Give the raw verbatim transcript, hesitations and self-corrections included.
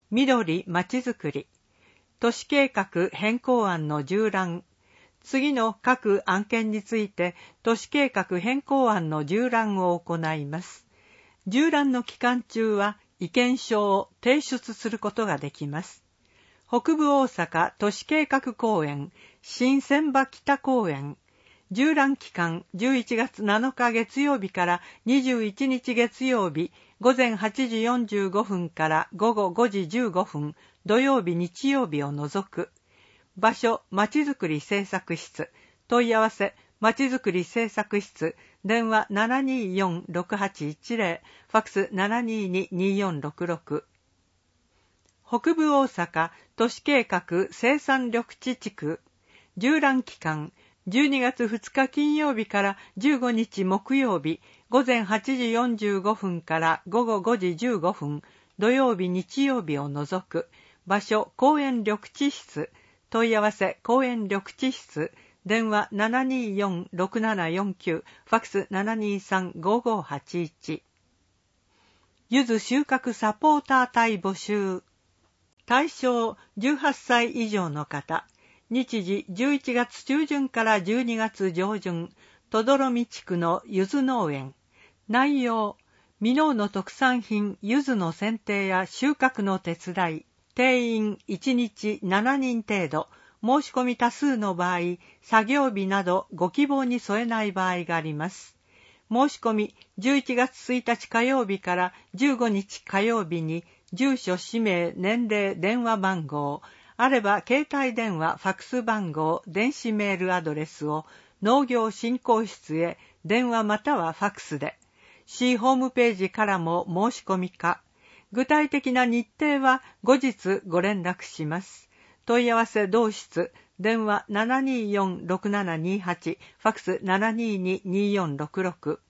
緑まちづくり、都市計画変更案の縦覧。次の各案件について都市計画変更案の縦覧を行います。縦覧の期間中は意見書を提出することができます。北部大阪都市計画公園、新千葉北公園。縦覧期間じゅういちがつなのか月曜日からにじゅういちにち月曜日ごぜんはちじよんじゅうごふんからごごごじじゅうごふん土曜日日曜日を除く。場所、まちづくり政策室。問い合わせ、まちづくり政策室。電話 ななにーよんろくはちいちゼロ、ファックス ななにーにーにーよんろくろく。北部大阪都市計画生産緑地地区。縦覧期間、じゅうにがつふつか金曜日からじゅうごにち木曜日、ごぜんはちじよんじゅうごふんからごごごじじゅうごふん、土曜日日曜日を除く。場所、公園緑地室。問い合わせ、公園緑地室。電話 ななにーよんろくななよんきゅう、ファックス ななにーさんごごはちいち。柚子収穫サポーター隊募集。対象じゅうはっさい以上の方。日時じゅういちがつちゅうじゅんからじゅうにがつじょうじゅん。とどろみ地区の柚子農園。内容、箕面の特産品柚子の剪定や収穫の手伝い。定員いちにちしちにん程度。申し込み多数の場合、作業日などご希望に添えない場合があります。申し込みじゅういちがつついたち火曜日からじゅうごにち火曜日に、住所、氏名、年齢、電話番号、あれば携帯電話、ファックス番号、電子メールアドレスを農業振興室へ電話またはファックスで、市ホームページからも申し込みか、具体的な日程は後日ご連絡します。問い合わせ同室、電話 ななにーよんろくななにーはち、ファックス ななにーにーにーよんろくろく。